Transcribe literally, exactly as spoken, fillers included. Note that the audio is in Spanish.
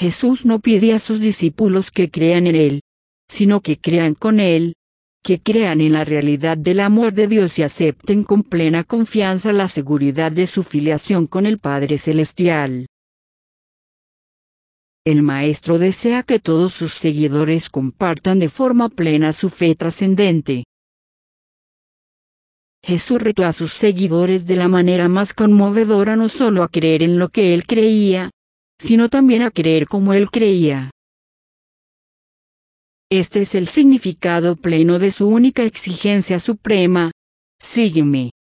Jesús no pide a sus discípulos que crean en Él, sino que crean con Él, que crean en la realidad del amor de Dios y acepten con plena confianza la seguridad de su filiación con el Padre Celestial. El Maestro desea que todos sus seguidores compartan de forma plena su fe trascendente. Jesús retó a sus seguidores de la manera más conmovedora no solo a creer en lo que Él creía, sino también a creer como Él creía. Este es el significado pleno de su única exigencia suprema: sígueme.